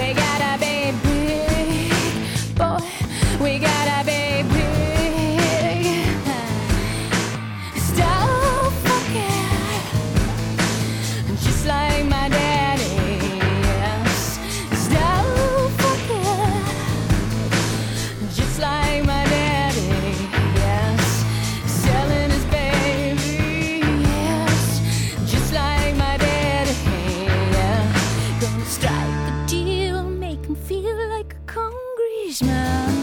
We gotta be big, boy. We gotta be big. Stop fucking, just like my daddy. Yes. Stop fucking, just like my daddy. Yes. Selling his baby. Yes. Just like my daddy. Yeah. Gonna strike a deal, make him feel like a congressman.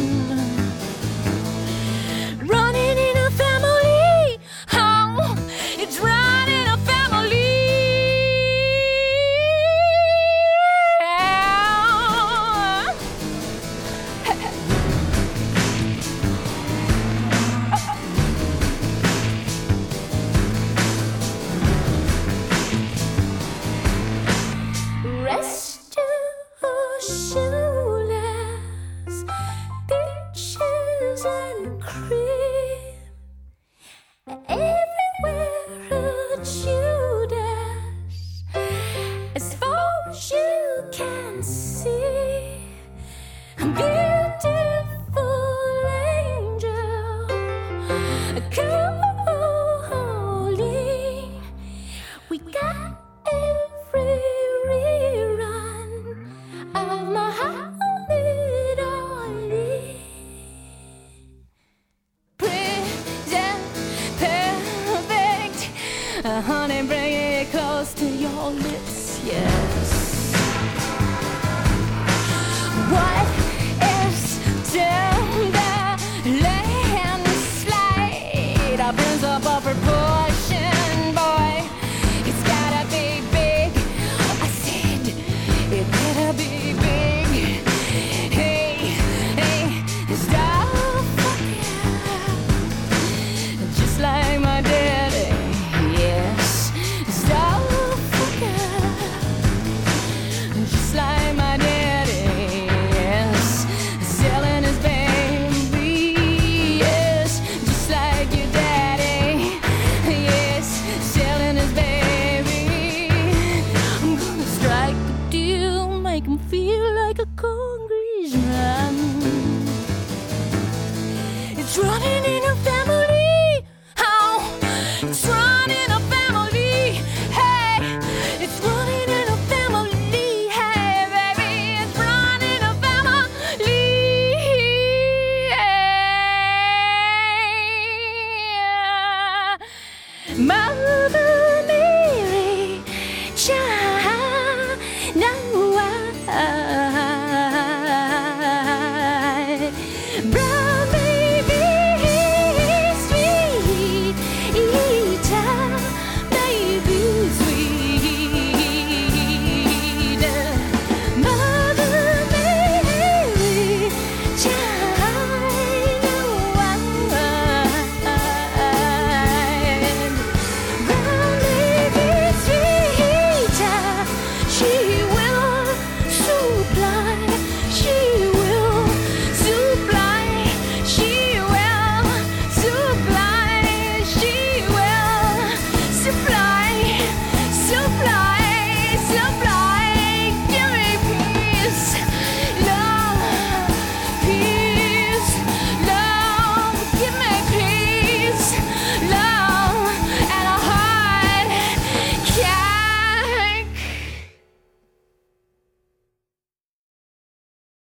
Running in a family, oh, it's running a family. Rest your shoelace, peaches and cream, everywhere that you dash, as far as you can see. Beautiful angel, calling. We got every rerun of Muhammad Ali. Present perfect, honey, bring it close to your lips, yes. What is the landslide? A principle proportion, boy. It's gotta be big. I said it better be big. Hey, hey, stop fucking, just like my daddy. Yes, stop fucking, just like my daddy. Yes, selling his baby. Yes, just like your daddy. Yes, selling his baby. I'm gonna strike a deal, make him feel like a congressman. It's running